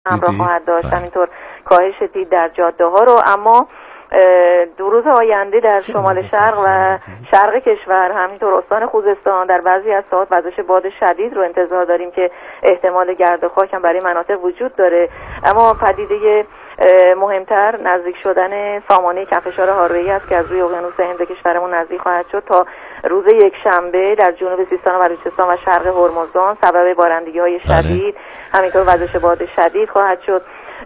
همراه خواهد داشت. همینطور کاهش دید در جاده ها رو. اما 2 روز آینده در شمال شرق و شرق کشور، همینطور استان خوزستان، در بعضی از ساعات وزش باد شدید رو انتظار داریم که احتمال گرد و خاک هم برای مناطق وجود داره. اما پدیده مهمتر نزدیک شدن سامانه کم‌فشار هارویی است که از روی اقیانوس هند به کشورمون نزدیک خواهد شد. تا روز یکشنبه در جنوب سیستان و بلوچستان و شرق هرمزگان سبب بارندگی‌های شدید، همینطور وزش باد شدید خواهد شد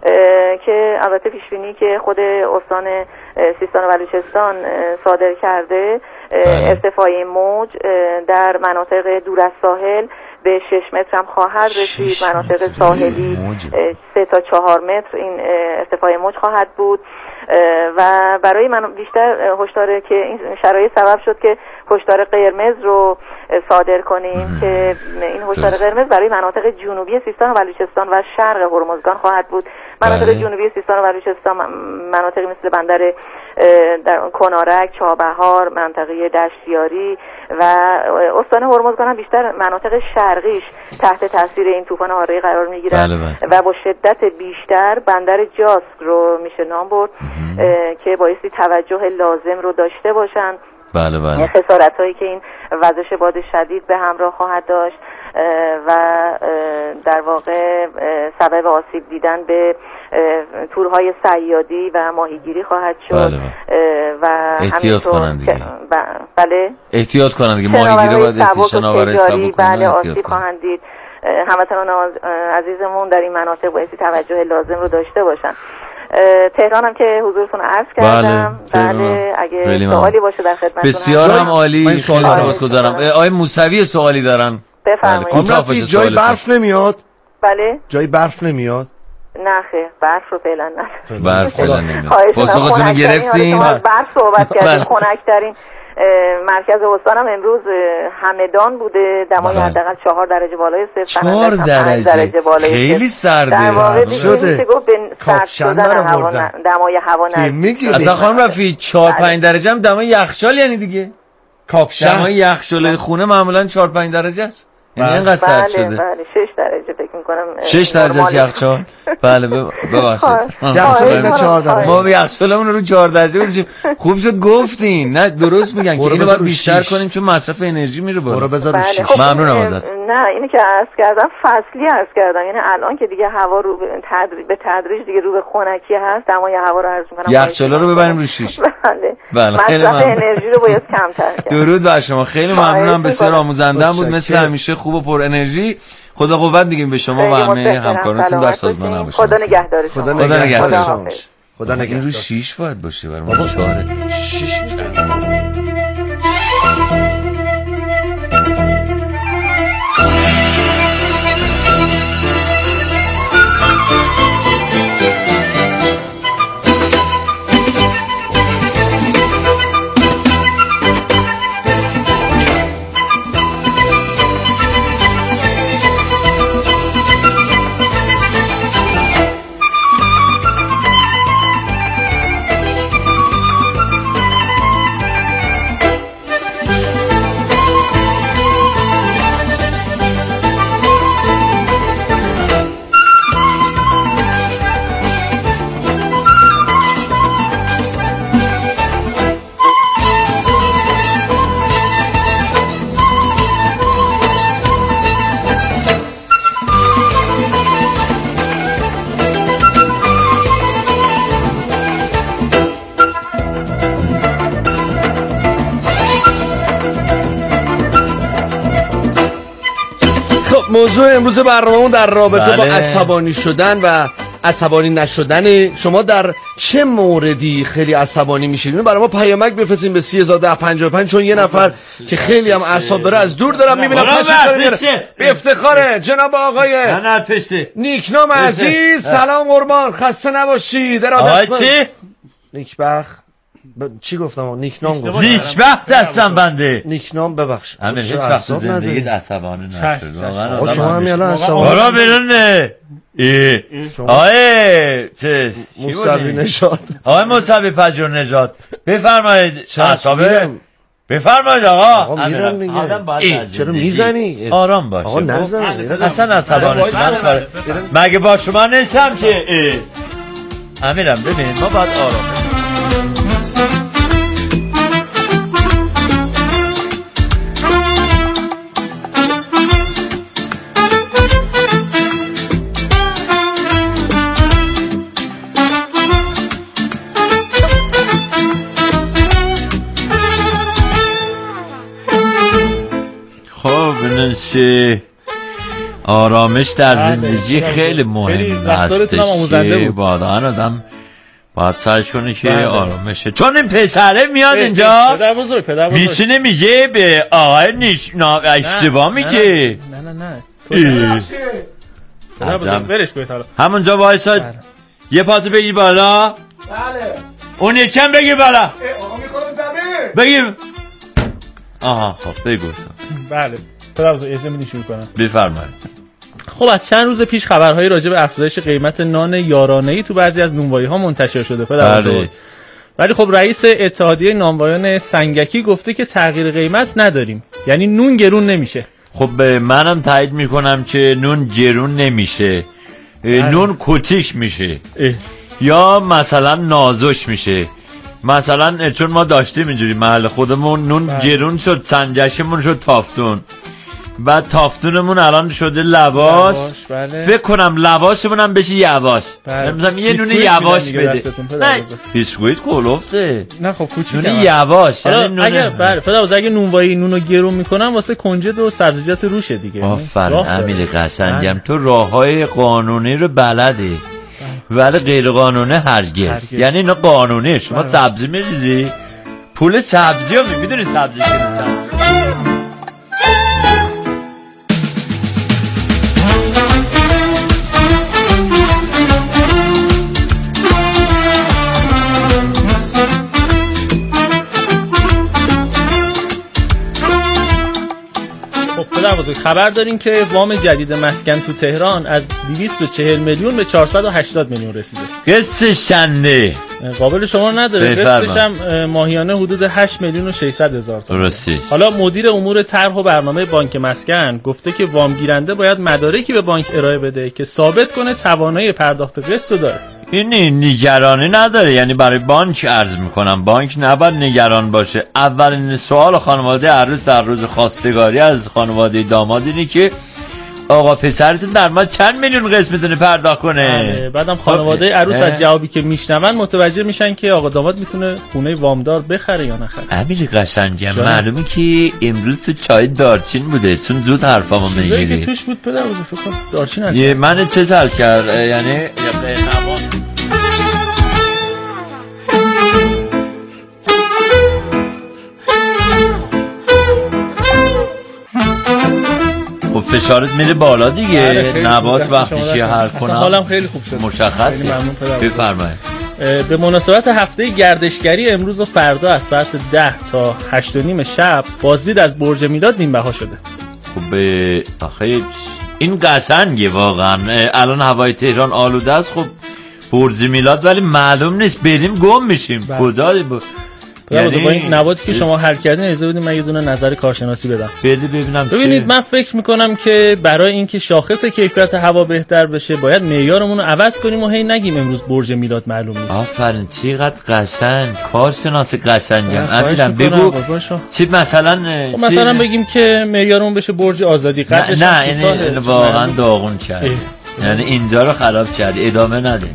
که البته پیش بینی که خود استان سیستان و بلوچستان صادر کرده، ارتفاع موج در مناطق دور از ساحل به 6 متر هم خواهد رسید. مناطق ساحلی 3 تا 4 متر این ارتفاع موج خواهد بود و برای من بیشتر هشدار که این شرایط سبب شد که هشدار قرمز رو صادر کنیم که این هشدار قرمز برای مناطق جنوبی سیستان و بلوچستان و شرق هرمزگان خواهد بود. مناطق جنوبی سیستان و بلوچستان مناطقی مثل بندر در کنارک، چابهار، منطقه دشتیاری و استان هرمزگان هم بیشتر مناطق شرقیش تحت تاثیر این طوفان هارویی قرار میگیرن و با شدت بیشتر بندر جاسک رو میشه نام برد که بایستی توجه لازم رو داشته باشن. بله. خسارت هایی که این وزش باد شدید به همراه خواهد داشت و در واقع سبب آسیب دیدن به تورهای صیادی و ماهیگیری خواهد شد. و احتیاط کنند دیگه. بله، احتیاط کنند دیگه. ماهیگیری باید شناوری سبک بله آسیب خواهند دید. هموطنان عزیزمون در این مناطق بایستی توجه لازم رو داشته باشن. تهران هم که حضورتون عرض کردم. بله اگه سوالی باشه در خدمتتون. بسیار هم عالی. خیلی سپاسگزارم. آقای موسوی سوالی دارن. بفرمایید. جای برف نمیاد؟ بله. جای برف نمیاد؟ نه خیر، برف رو فعلا نه. برف فعلا نمیاد. پاسختون گرفتین. برف صحبت کردیم. خنک‌ترین مرکز استان هم امروز همدان بوده. دمای حداقل 4 درجه بالای صفر. 4 درجه بالای خیلی سرده. در واقع میشه گفت به سرد شدن هوا، دمای هوا نزدیک. اصلا خانم رفیع 4-5 درجه هم دمای یخچال یعنی دیگه. کاپشن دمای یخچال خونه معمولا 4-5 درجه است. یعنی اینقدر سرد شده. بله 6 درجه فکر می‌کنم. 6 درجه از یخچال. بله ببخشید. یخچال 4 درجه. ما یخچالمون رو 4 درجه بزنیم. خوب شد گفتین. نه درست میگن که اینو باید بیشتر کنیم چون مصرف انرژی میره بالا. برو بذار رو 6. ممنونم ازت. نه اینو که عرض کردم فصلی عرض کردم، یعنی الان که دیگه هوا رو به تدریج دیگه رو به خنکی هست، دمای هوا رو عرض می‌کنم. یخچالا رو ببریم رو 6. بله. خیلی ممنون. انرژی رو باید کمتر کرد. درود بر شما. خیلی ممنونم. بسیار آموزنده بود مثل همیشه، خوب و پر انرژی. خدا قوت میگیم به شما و همه همکارانتون در سازمان نباشید. خدا نگهدار شما. خدا نگهدار شما. خدا نگهدار. رو 6 باید باشه برای ما 4. 6 موضوع امروز برنامه‌مون در رابطه با عصبانی شدن و عصبانی نشدن. شما در چه موردی خیلی عصبانی میشید؟ اینو برای ما پیامک بفرستین به 301055 چون یه نفر که خیلی هم اعصاب داره از دور دارم میبینم. به افتخار جناب آقای نیکنام عزیز. سلام قربان، خسته نباشید. آقای چی؟ نیکبخت چی گفتم؟ نیکنام گفتم. نیکبخت هستم بنده. نیکنام ببخش. همه هیچ وقت زندگی عصبانی نشد. واقعا شما هم الان عصبانی. برو بیرون. آقای موسوی نژاد. آقای موسوی پژوهر نژاد بفرمایید. اعصاب بفرمایید آقا. میرم دیگه. آدم باید چرا میزنی؟ آرام باشه. آقا نزن. اصلا عصبانی مگه با شما نیستم که امیرم ببین ما باید آرام. آرامش در زندگی خیلی مهم هستش. واقعا آدم باید سعی کنه که آرامشه. چون این پسره میاد اینجا میشینه میگه به آقای اشتباه میگه. نه برش کنید حالا. همونجا وایسا یه پاتو بگیر بالا. بله. اون یکم بگیر بالا. آقا میخورم زمین. بگیر. آها خب بگو. بله پدربزرگ اجازه شروع کنم. بفرمایید. خب از چند روز پیش خبرهایی راجع به افزایش قیمت نان یارانه‌ای تو بعضی از نونوایی‌ها منتشر شده پدربزرگ. ولی خب رئیس اتحادیه نانوایان سنگکی گفته که تغییر قیمت نداریم، یعنی نون گرون نمیشه. خب منم تایید میکنم که نون گرون نمیشه. نون کوچیک میشه یا مثلا نازش میشه. مثلا چون ما داشتیم اینجوری محل خودمون نون گرون شد، سنجشمون شد تافتون، بعد تافتونمون الان شده لواش. بله. فکر کنم لواشمون هم بشه یواش. مثلا یه نون یواش بده. نه بیسکویت کلوفته. نه خب کوچیکه. نون یواش یعنی نون. اگه بله پدربزرگ اگه نونوایی نونو گرون میکنن واسه کنجد و سبزیجات روشه دیگه. آفرین امیر قشنگم تو راههای قانونی رو بلدی ولی غیر قانونی هرگز. یعنی اینا قانونی. شما سبزی میریزی پول سبزی رو میدونی سبزی چند. خبر دارین که وام جدید مسکن تو تهران از 240 میلیون به 480 میلیون رسیده. قسطش چنده؟ قابل شما نداره. قسطش هم ماهیانه حدود 8 میلیون و 600 هزار تومان. حالا مدیر امور طرح و برنامه بانک مسکن گفته که وام گیرنده باید مدارکی به بانک ارائه بده که ثابت کنه توانایی پرداخت قسط رو داره. این نگرانی نداره. یعنی برای بانک عرض میکنم بانک نباید نگران باشه. اولین سوال خانواده عروس در روز خواستگاری از خانواده داماد اینه که آقا پسرتون در ما چند میلیون قسط میتونه پرداخت کنه. بعدم خانواده عروس از جوابی که میشنون متوجه میشن که آقا داماد میتونه خونه وامدار بخره یا نخره. امیر قشنگم معلومه که امروز تو چای دارچین بوده چون زود حرفامو میگیری. چیزایی که توش بود پدربزرگ فکر کنم دارچین یه من چه زل کرد یعنی یا قهنوان. خب فشارت میره بالا دیگه. نبات وقتی که حل کنم حالم خیلی خوب شد. مشخصه. بفرمایید. به مناسبت هفته گردشگری امروز و فردا از ساعت 10 تا 8:30 شب بازدید از برج میلاد نیم بها شده. خب آخه این قشنگه واقعا. الان هوای تهران آلوده است. خب برج میلاد ولی معلوم نیست بریم گم میشیم کجا. یعنی با این نباتی که شما حل کردین اجازه بدید من یه دونه نظر کارشناسی بدم. ببینم. ببینید من فکر میکنم که برای اینکه شاخص کیفیت هوا بهتر بشه باید معیارمون رو عوض کنیم و هی نگیم امروز برج میلاد معلوم نیست. آفرین چقدر قشنگ کارشناس قشنگم. امیرم بگو چی مثلا بگیم که معیارمون بشه برج آزادی. قدرش نه این واقعا داغون کرد. یعنی اینجا رو خراب کرد. ادامه نده.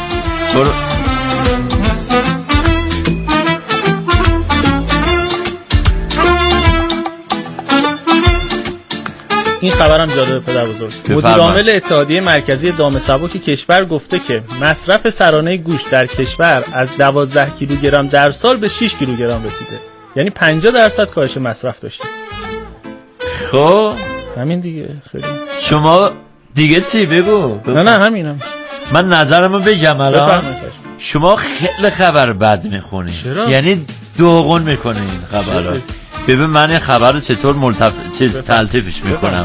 این خبرم جالبه پدربزرگ. مدیر عامل اتحادیه مرکزی دام سبک کشور گفته که مصرف سرانه گوشت در کشور از 12 کیلوگرم در سال به 6 کیلوگرم رسیده. یعنی 50% کاهش مصرف داشته. خب همین دیگه. خیلی شما دیگه چی بگو. نه همینم. من نظرمو بگم الان. شما خیلی خبر بد میخونی. یعنی دوغون میکنه این خبرها. ببین من این خبر رو چطور تلطیفش میکنم.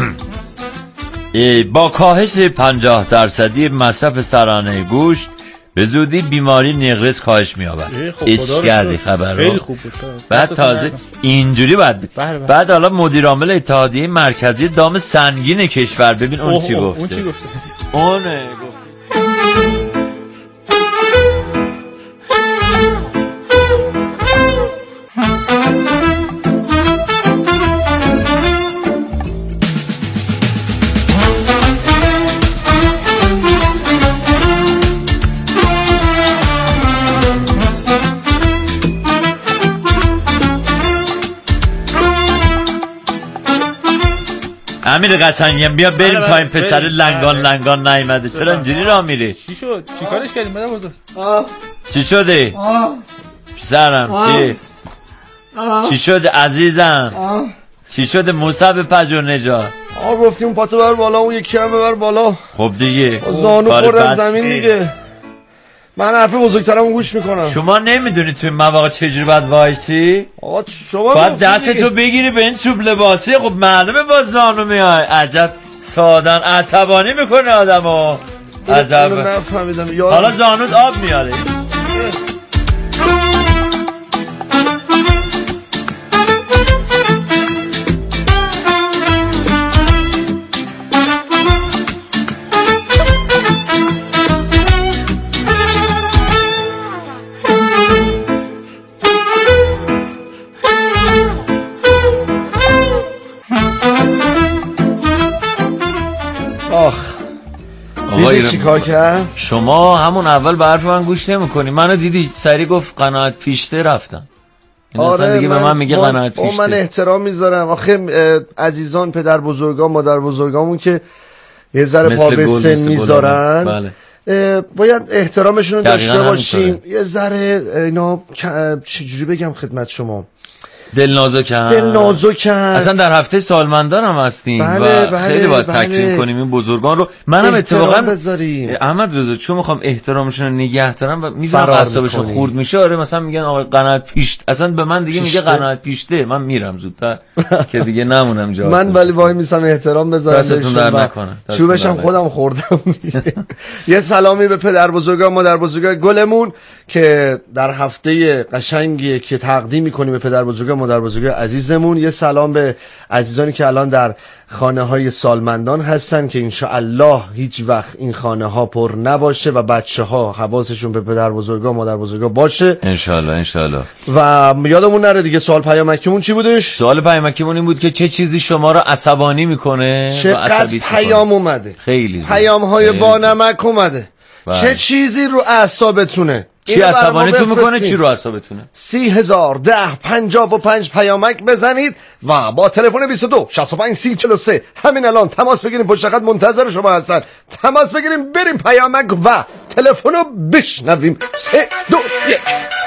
با کاهش 50% مصرف سرانه گوشت به زودی بیماری نقرس کاهش می‌یابد. اش کردی خبر رو خیلی خوب بود. بعد تازه اینجوری بعد حالا مدیر عامل اتحادیه مرکزی دام سنگین کشور ببین اون چی گفته. اون چی گفته؟ اون امیر قشنگم بیا بریم تا این پسر لنگان نیامده. چرا اینجوری راه میری؟ چی شد؟ چی کارش کردیم مادر بزرگ؟ چی شده؟ پسرم چی شده عزیزم؟ چی شده مصعب پجور نجات؟ گفتیم پاتو بر بالا اون یکی هم ببر بالا. خب دیگه زانو خوردم زمین دیگه. من حرف بزرگترمو گوش میکنم. شما نمیدونی تو این مواقع چجوری باید وایسی؟ شما باید دستتو بگیری به این چوب لباسی. خب معلومه با زانو میای. عجب سادن عصبانی میکنه آدمو. عجب نفهمیدم. حالا زانوت آب میاره. چی کار کرد؟ شما همون اول به حرف من گوش نمی‌کنی. منو دیدی سری گفت قناعت پیشته رفتم. آره دیگه به من میگه قناعت پیشته. من احترام میذارم. آخه عزیزان پدر بزرگان مادر بزرگامون که یه ذره پا به سن میذارن باید احترامشون رو داشته باشیم. یه ذره اینا چجوری بگم خدمت شما دل نازکن. اصلا در هفته سالمندان هم هستیم و خیلی باید تکریم کنیم این بزرگان رو. منم اتفاقا احمد رضا چون میخوام احترامشون رو نگه دارم و میدونم اعصابشون خورد میشه. آره مثلا میگن آقا قناعت پیشت. اصلا به من دیگه میگه قناعت پیشته. من میرم زودتر که دیگه نمونم جا. من ولی وای میسم احترام بذارم. دستتون در نکنه. چوبشم خودم خوردم. یه سلامی به پدر بزرگان مادر بزرگان گلمون که در هفته قشنگی که تقدیم میکنیم به پدر بزرگان مادر بزرگ عزیزمون. یه سلام به عزیزانی که الان در خانه های سالمندان هستن که انشاءالله هیچ وقت این خانه ها پر نباشه و بچه ها حواسشون به پدر بزرگا مادر بزرگا باشه انشاءالله. و یادمون نره دیگه سوال پیامکیمون چی بودش؟ سوال پیامکیمون این بود که چه چیزی شما رو عصبانی میکنه و عصبی پیام اومده. خیلی پیام های با نمک اومده. چه چیزی رو اعصابتونه؟ چی عصبانیتون میکنه؟ چی رو عصبتونه؟ 30,010,55 پیامک بزنید و با تلفن 22 65 30 43 همین الان تماس بگیریم. پشت خط منتظر شما هستن. تماس بگیریم بریم پیامک و تلفن رو بشنویم. 3 2 1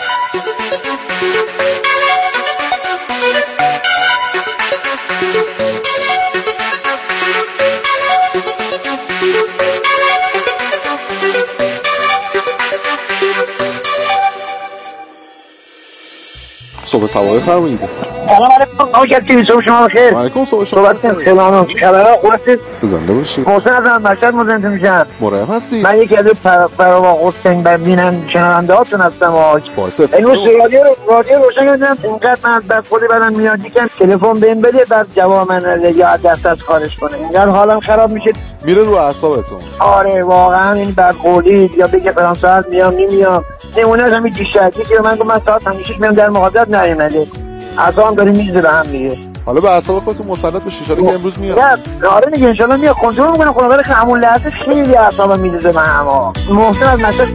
صبح سواره فرمایید. سلام علیکم. آقا کسی صبح شما بخیر. علیکم صبح شما. صحبت خیلی خبرها خوب هستید؟ زنده باشید. محسن از مشهد مزاحمت میشم. مراقب هستی؟ من یکی از فراوا حسین ببینن شنونده هاتون هستم. امروز رادیو روشن کردم. اینقدر من از خودی بدن میاد یکم تلفن بهم بده بعد جواب من یا دست از خارج کنه. اینقدر حالم خراب میشه. میره رو اعصابتون. آره واقعا این بعد قولی یا بگه فلان ساعت میام نمیام. نمونهش همین دیشب که من گفتم من ساعت 5 میام در مغازات نیومده. اصلا داره میزه به هم میگه. حالا به اعصاب خودتون مسلط بشید ان که امروز میاد. نه آره دیگه ان شاء الله میاد کنترل میکنه خدا ولی همون لحظه خیلی اعصابم میزه به هم. محسن از مشهد.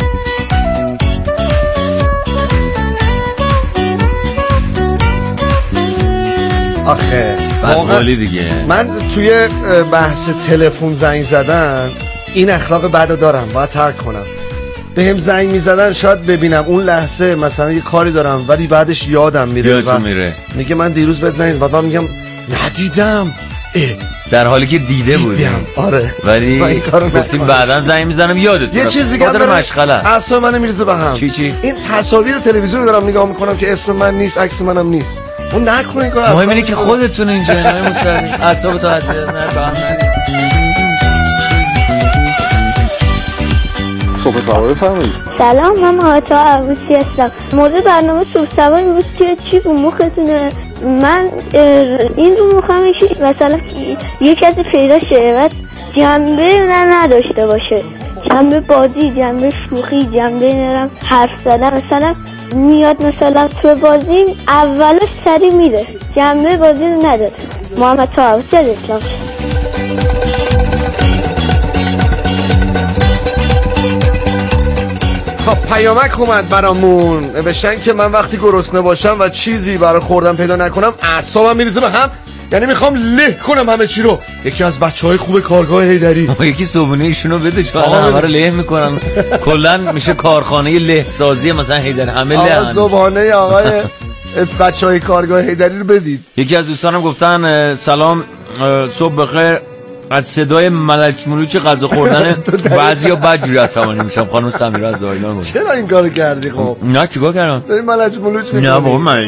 آخه بدقولی دیگه. من توی بحث تلفن زنگ زدن این اخلاق بدو دارم باید ترک کنم. به هم زنگ میزدن شاید ببینم اون لحظه مثلا یه کاری دارم ولی بعدش یادم میره میگه من دیروز بهت زنگ زدم و من میگم ندیدم در حالی که دیده بودیم. آره ولی گفتیم بعداً زنگ میزنم یادت یه چیز دیگه داره مشغله اعصاب منو میریزه به هم. چی این تصاویر تلویزیون دارم نگاه میکنم که اسم من نیست عکس منم نیست. اون نکنین کار مهم اینه که خودتون اینجا نای مصاحبه اعصابتو اذیت نکنید. صبح خبر بفرمایید. سلام، من مهاتا عبوسی هستم. موضوع برنامه صبح سواری بود که چی رو مختونه. من این رو مخم مثلا یک از فیراشه و جنبه نداشته باشه، جنبه بازی، جنبه شوخی، جنبه نرم حرف زدن. مثلا میاد مثلا تو بازی اولش سری میره، جنبه بازی رو نداره. محمد عبوسی از اسلام. خب پیامک اومد برامون، نوشتن که من وقتی گرسنه باشم و چیزی برای خوردن پیدا نکنم اعصابم میریزه به هم، یعنی میخوام له کنم همه چی رو. یکی از بچهای خوب کارگاه حیدری یکی صبحونه ایشونو بده چون همه رو له میکنن. کلا میشه کارخانه له سازی مثلا حیدری، همه له. صبحانه آقای از بچهای کارگاه حیدری رو بدید. یکی از دوستانم گفتن سلام صبح بخیر، از صدای ملچ ملوچ غذا خوردن بعضیا بدجوری عصبانی میشم. خانم سمیرا از زایلان بود. چرا این کارو کردی؟ خب نه چیکار کردم؟ داری ملچ ملوچ میکنی؟ نه بابا من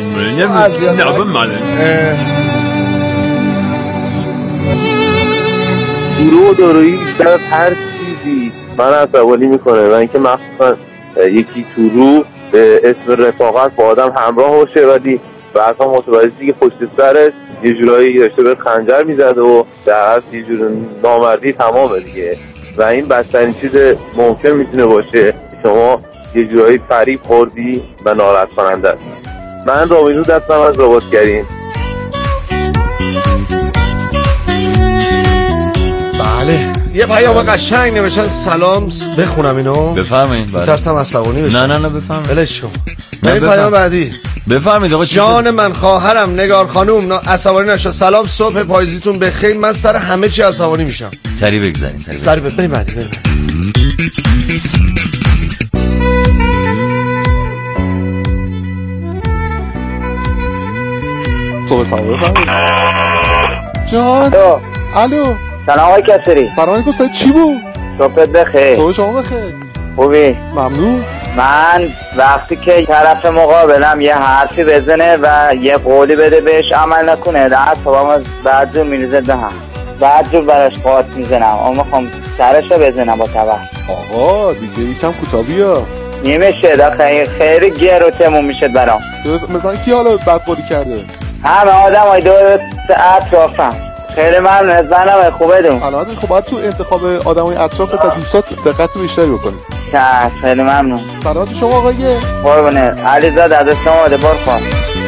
درو و دارویی بیشتر از هر چیزی من عصبانی میکنه و اینکه مخصوصا یکی تو رو به اسم رفاقت با آدم همراه باشه ولی بعضا متوجه که پشت سرش یه جورایی داشته به خنجر میزد و در اصل یه جور نامردی تمامه دیگه و این بدترین چیز ممکن میتونه باشه. شما یه جورایی فریب خوردی و ناراحت کننده است. من رامین هود هستم از رباتگرین. بله یه پیام قشنگ نوشتن سلام، بخونم اینو؟ بفرمایید. ترسم عصبانی بشم. نه بفرمایید. بلش کن. پیام بعدی بفرمایید آقا. جان من خواهرم نگار خانوم عصبانی نشو. سلام، صبح پاییزیتون بخیر. من سر همه چی عصبانی میشم. سری بگذارین سری بریم بعدی. صبح خبر بفرمایید. جان الو. سلام آقای کسری. سلام علیکم. سعید چی بود؟ صبحت بخیر. صبح شما بخیر. خوبی؟ ممنون. من وقتی که طرف مقابلم یه حرفی بزنه و یه قولی بده بهش عمل نکنه اعصابم بعد جور میریزه به هم، بعد جور براش قاط میزنم. اما میخوام سرش رو بزنم با تبر. آقا دیگه یکم کوتاه بیا. نمیشه داخل خیلی گرو تموم میشه برام. مثلا کی حالا بدقولی کرده؟ همه آدم های دور اطرافم. خیلی ممنون، زنم خوبه دون. الان خب باید تو انتخاب آدمای اطراف تا دوستات دقت بیشتری بکنی. خیلی ممنون. سلامت شما آقای قربونه. علیزاده از شما دبار خواهد.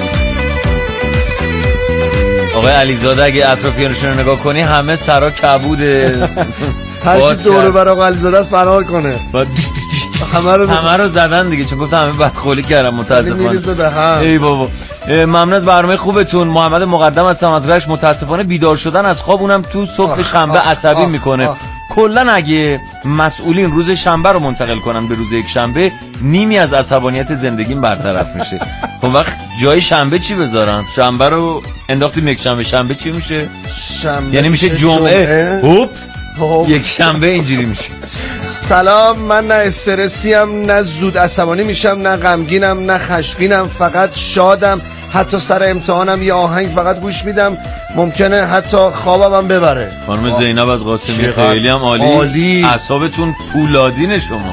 آقای علیزاده اگه اطرافیانشون رو نگاه کنی همه سرا کبوده. هر کی دوره بر آقا علیزاده است فرار کنه. همه رو زدن دیگه چون گفتم همه بدخولی کردم متاسفانه. ای بابا ممنون از برنامه خوبتون. محمد مقدم هستم از رشت. متاسفانه بیدار شدن از خواب اونم تو صبح شنبه عصبی میکنه. کلا اگه مسئولین روز شنبه رو منتقل کنن به روز یک شنبه نیمی از عصبانیت زندگیم برطرف میشه. خب وقت جای شنبه چی بذارن؟ شنبه رو انداختیم یک شنبه، شنبه چی میشه؟ یعنی میشه جمعه. هوپ یک شنبه اینجوری میشه. سلام، من نه استرسیم، نه زود عصبانی میشم، نه غمگینم، نه خشمگینم، فقط شادم. حتی سر امتحانم یه آهنگ فقط گوش میدم، ممکنه حتی خوابم هم ببره. خانم زینب از قاسمی خیلی هم عالی. اعصابتون پولادین شما.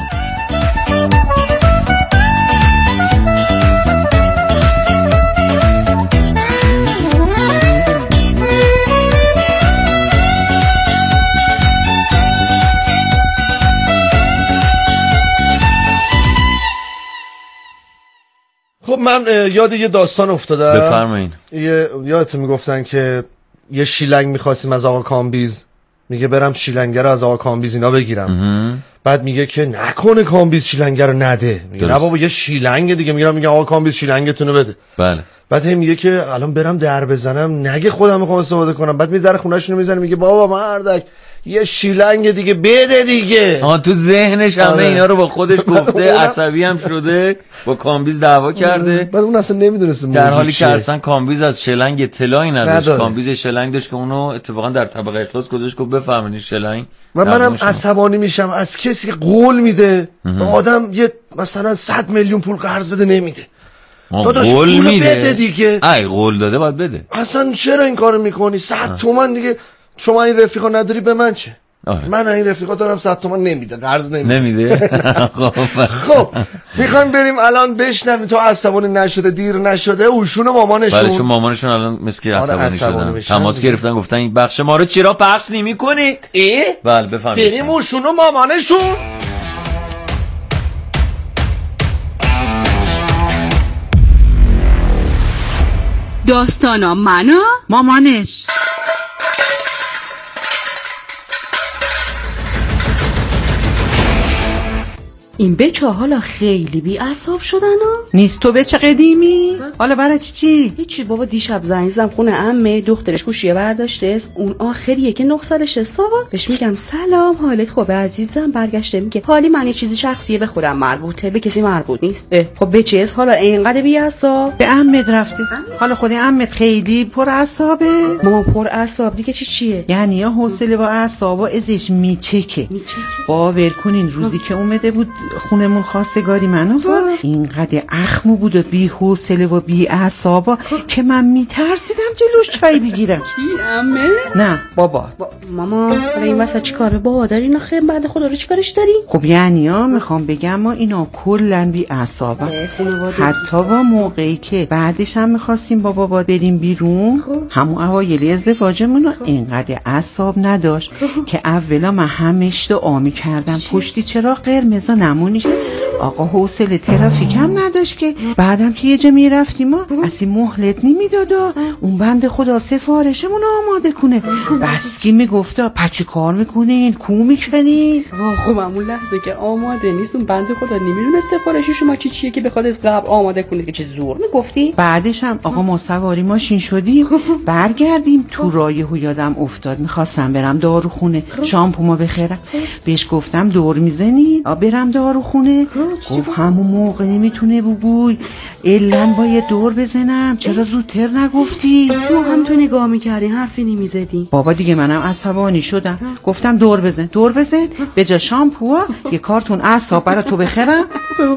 خب من یاد یه داستان افتادم. بفرمایید. یادت میگفتن که یه شیلنگ میخواستیم از آقا کامبیز، میگه برم شیلنگه رو از آقا کامبیز اینا بگیرم. بعد میگه که نکنه کامبیز شیلنگه رو نده. میگه نه بابا یه شیلنگ دیگه. میگه آقا کامبیز شیلنگتون رو بده. بله. بعد هم میگه که الان برم در بزنم نگه خودم میخوام استفاده کنم. بعد میره در خونه‌شون میزنه میگه بابا مردک یه شیلنگ دیگه بده دیگه. تو ذهنش همه اینا رو با خودش گفته، عصبی هم شده، با کامبیز دعوا کرده. بعد اون اصلا نمیدونست در حالی که اصلا کامبیز از شلنگ اطلاعی نداشت. کامبیز شلنگ داشت که اونو اتفاقا در طبقه اخلاص گذاشت که بفهمید شلنگ. منم عصبانی میشم از کسی که قول میده به آدم یه مثلا 100 میلیون پول قرض بده نمیده. داداش قول بده دیگه. ای قول داده باید بده. اصلا چرا این کارو میکنی؟ 100 تومن دیگه. شما این رفیقا نداری به من چه؟ من این رفیقا دارم 100 تومان نمیده، قرض نمیده. خب میخوایم بریم الان بشنویم تا عصبانی نشده دیر نشده اوشون و مامانشون. بله چون مامانشون الان مثل عصبانی شدن، تماس گرفتن گفتن این بخش ما رو چرا پخش نمی‌کنید؟ بله بفهمید. بریم اوشون و مامانشون. داستانا منو مامانش. این بچه حالا خیلی بی اعصاب شدن ها. نیست تو بچه قدیمی؟ حالا برای چی؟ هیچی بابا، دیشب زنگ زدم خونه عمه، دخترش گوشیه برداشته، اون آخریه که 9 سالشه ساوا. بهش میگم سلام حالت خوبه عزیزم؟ برگشته میگه حالی من یه چیزی شخصیه به خودم مربوطه، به کسی مربوط نیست. خب بچه حالا اینقدر بی اعصاب؟ به عمت رفته. حالا خود عمت خیلی پر اعصابه. ماما پر اعصاب دیگه چیه؟ یعنی یا حوصله با اعصابا ازش میچکه. باور کنین روزی که اومده بود خونمون خواستگاری منو اینقدر اخمو بود و بی حوصله و بی اعصابا که من میترسیدم جلوش چای بگیرم. کی عمه؟ نه بابا. ماما برای این واسه چیکار به بابا داری؟ اینا خیلی بعد خدا رو چیکارش داری؟ خب یعنی میخوام بگم ما اینا کلا بی اعصابن. حتی با موقعی که بعدش هم میخواستیم با بابا بریم بیرون همون اوایل ازدواجمون اینقدر اعصاب نداشت که اولا من همش دعا میکردم پشتی چرا قرمز نمونیش. آقا حوصله ترافیک هم نداشت که بعدم که یه جا میرفتیم اصلا مهلت نمیداد اون بنده خدا سفارشمون آماده کنه. بس چی میگفتا پچی کار میکنین کو میکنین. خب همون لحظه که آماده نیست اون بنده خدا نمیدونه سفارش شما چیه که بخواد از قبل آماده کنه که چه زور میگفتی. بعدش هم آقا ما سواری ماشین شدیم برگردیم تو راه یادم افتاد میخواستم برم داروخونه شامپومو بخرم. بهش گفتم دور میزنی برم داروخونه. گفت همون موقع نمیتونه بگوی الان باید دور بزنم. چرا زودتر نگفتی؟ شما هم تو نگاه میکردین حرفی نمیزدی. بابا دیگه منم عصبانی شدم گفتم دور بزن به جا شامپو یه کارتون اعصاب برای تو بخرم.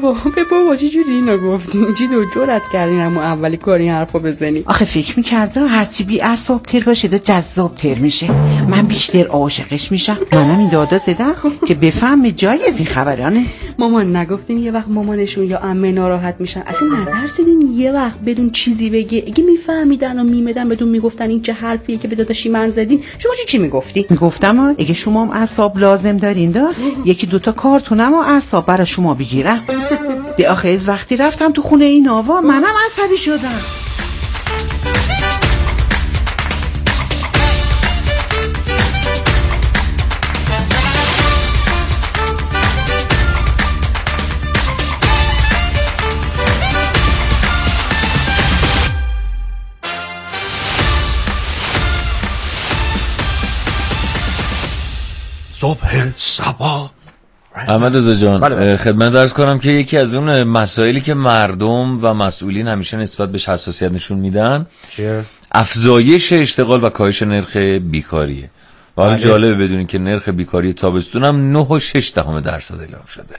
بابا چی جوری اینا گفتین؟ چی دو جرأت کردین همون اولی کاری حرفو بزنی؟ آخه فکر میکردم هرچی بی اعصاب تر باشه ده جذاب تر میشه، من بیشتر عاشقش میشم. منم این دادا زدم که بفهم جایی از این خبرا نیست. مامان نگفتین یه وقت مامانشون یا عمه ناراحت میشن؟ اصلا نترسیدین یه وقت بدون چیزی بگه؟ اگه میفهمیدن و میمدن بدون میگفتن این چه حرفیه که به داداشی من زدین، شما چی میگفتی؟ میگفتم اگه شما هم اعصاب لازم دارین یکی دوتا کارتونم و اعصاب برای شما بگیرم. ده آخه از وقتی رفتم تو خونه این آوا منم عصبی شدم. صبح صبا احمد رضا جان خدمت عرض کنم که یکی از اون مسائلی که مردم و مسئولین همیشه نسبت بهش حساسیت نشون میدن افزایش اشتغال و کاهش نرخ بیکاریه. حالا جالبه بدونین که نرخ بیکاری تابستون هم 9.6% اعلام شده.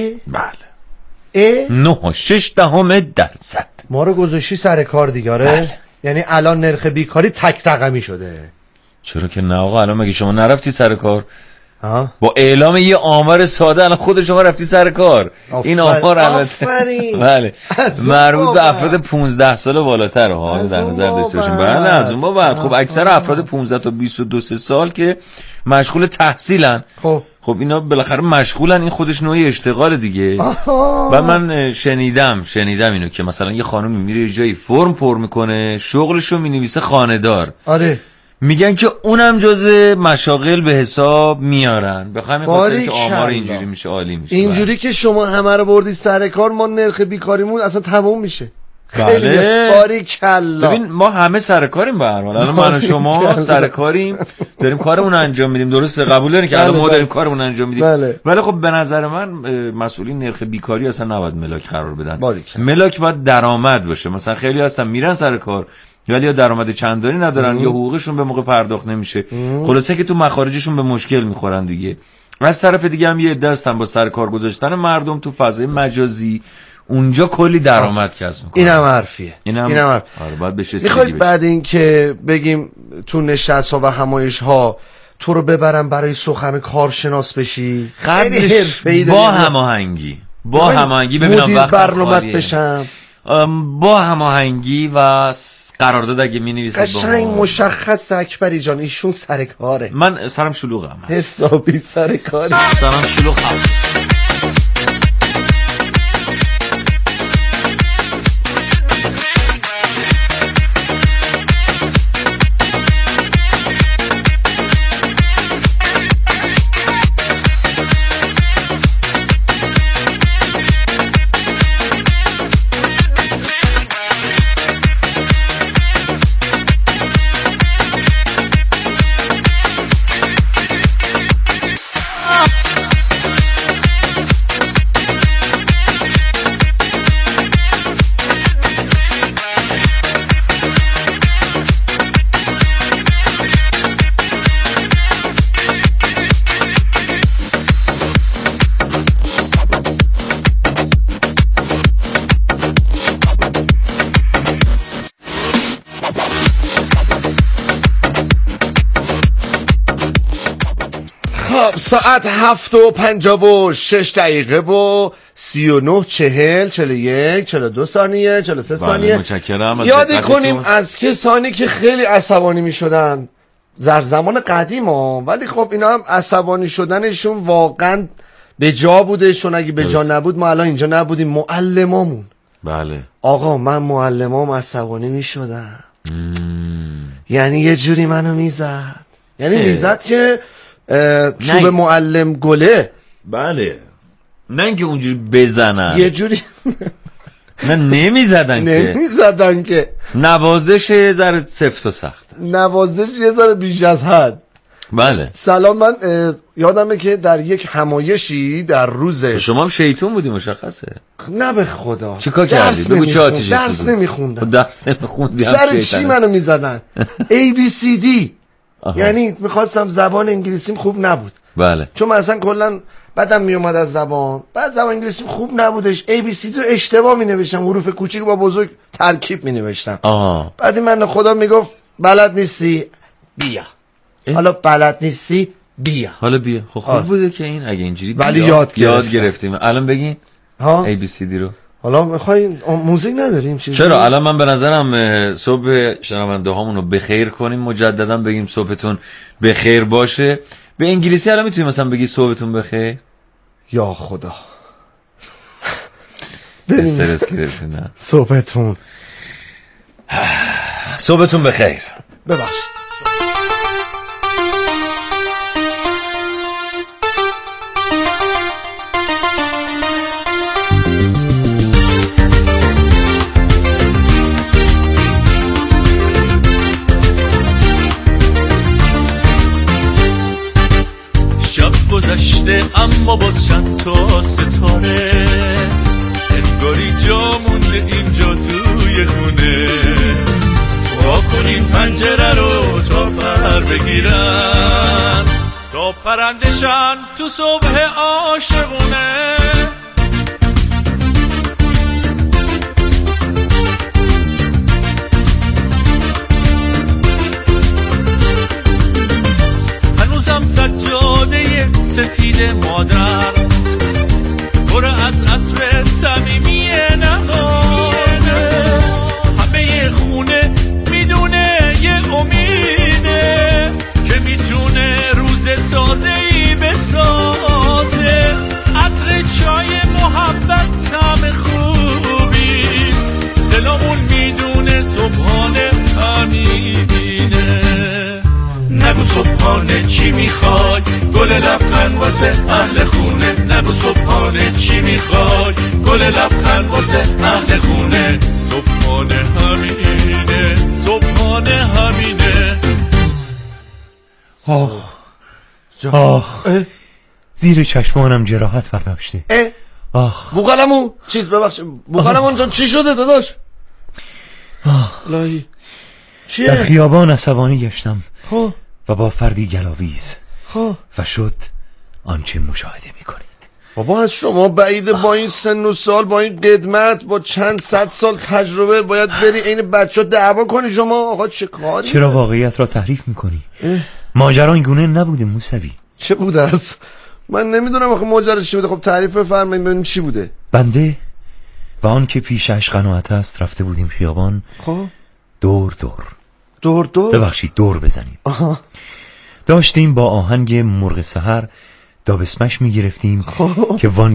بله 9.6%. ما رو گذاشتی سر کار دیگاره. یعنی الان نرخ بیکاری تک رقمی شده. چرا که نه آقا، الان مگه شما نرفتی سر کار؟ با اعلام یه آمار ساده الان خود شما رفتی سر کار. این آمار البته بله مربوط به افراد 15 سال و بالاتر ها در نظر داشته باشیم. بله از اون بعد خب اکثر افراد 15 تا 22 سال که مشغول تحصیلن. خب اینا بالاخره مشغولن، این خودش نوعی اشتغال دیگه. و من شنیدم اینو که مثلا یه خانمی میره یه جایی فرم پر میکنه، شغلشو مینویسه خانه‌دار. آره میگن که اونم جزء مشاغل به حساب میارن. بخوام میخواد که آمار اینجوری میشه عالی میشه. اینجوری که شما همه رو بردی سر کار ما نرخ بیکاریمون اصلا تموم میشه. بله باریکلا. ببین ما همه سر کاریم به هر حال. الان من و شما سر کاریم داریم کارمون انجام میدیم، درسته قبول دارین که الان ما داریم کارمون انجام میدیم. ولی خب به نظر من مسئولین نرخ بیکاری اصلا نباید ملاک قرار بدن. ملاک باید درآمد باشه. مثلا خیلی هستن میرن سر کار ولی یا درآمد چندانی ندارن یا حقوقشون به موقع پرداخت نمیشه. خلاصه که تو مخارجشون به مشکل میخورن دیگه. از طرف دیگه هم یه عده هستن با سر کار گذاشتن مردم تو فضای مجازی اونجا کلی درآمد کسب میکنن. اینم حرفیه. اینم آره باید بشه. میخواید بعد این که بگیم تو نشست ها و همایش ها تو رو ببرم برای سخن کارشناس بشی، قبلش با هماهنگی ببینم وقت برنامه‌ت بشم، با هماهنگی و قرارداد اگه می‌نویسید قشنگ مشخص اکبری جان ایشون سر کاره. من سرم شلوغم حسابی سر کاره. سرم شلوغم. ساعت 7:56 و 39 40 41 42 ثانیه 43 ثانیه. متشکرم. یاد کنیم از کسانی که خیلی عصبانی می شدن در زمان قدیم ها، ولی خب اینا هم عصبانی شدنشون واقعا به جا بوده، چون اگه به جا نبود ما الان اینجا نبودیم. معلمامون، بله آقا من معلمام عصبانی می شدن، یعنی یه جوری منو میزد، یعنی میزد که چوب معلم گله. بله، نه اینکه اونجوری بزنن، یه جوری نه نمیزدن که نوازش یه ذره سفت و سخته، نوازش یه ذره بیش از حد. بله سلام، من یادمه که در یک همایشی در روز شما هم شیطون بودی مشخصه. نه به خدا چیکار کردی؟ بگو چه آتیشی درس نمیخوندم. درس نمیخوندی سر چی منو میزدن؟ ABCD یعنی میخواستم زبان انگلیسیم خوب نبود. بله. چون مثلا کلا بعدم میومد از زبان، بعد زبان انگلیسیم خوب نبودش، ABCD رو اشتباه مینوشتم، حروف کوچیک با بزرگ ترکیب مینوشتم. بعد من خدا میگفت بلد نیستی بیا. حالا بلد نیستی بیا. حالا بیا. خب خوب بوده که این اگه اینجوری ولی یاد گرفتیم. الان بگین ABCD رو. حالا میخواین موزیک نداریم چیزی؟ چرا؟ الان من به نظرم صبح شنونده هامون رو بخیر کنیم، مجددا بگیم صبحتون بخیر باشه. به انگلیسی الان میتونیم مثلا بگی صبحتون بخیر؟ یا خدا استرس گرفتین. نه صبحتون بخیر. ببخشید. گذشته اما باز چند تا ستاره انگاری جا مونده اینجا توی خونه، وا کنین پنجره رو تا پر بگیرن، تا پرندشن تو صبح عاشقونه. هنوزم سجاده سفید مادر پر از عطر صمیمی نمازه، همه خونه میدونه یه امیده که میتونه روز تازه‌ای بسازه، عطر چای محبت طعم خوبی دلمون میدونه صبحانه همینه. نگو صبحانه چی میخوای گل لبخند واسه اهل خونه، نگو صبحانه چی میخوای گل لبخند واسه اهل خونه، صبحانه همینه، صبحانه همینه. زیر چشمانم جراحت برداشته. بوغلمون چیز ببخش، بوغلمون جان چی شده داداش؟ لایی چیه؟ در خیابان عصبانی گشتم و با فردی گلاویز و شد آنچه مشاهده میکنید. بابا از شما بعیده با این سن و سال، با این قدمت، با چند صد سال تجربه باید بری این بچه ها دعوا کنی شما؟ آقا چه کاری؟ چرا واقعیت را تحریف میکنی؟ ماجرا این گونه نبوده موسوی. چه بوده است؟ من نمیدونم آخه ماجرا چی بوده. خب تعریف بفرمایید ببینیم چی بوده. بنده و آن که پیشش قناعت است رفته بودیم خیابان. خب دور ببخشید دور بزنیم. داشتیم با آهنگ مرغ سحر دابسمش میگرفتیم که وان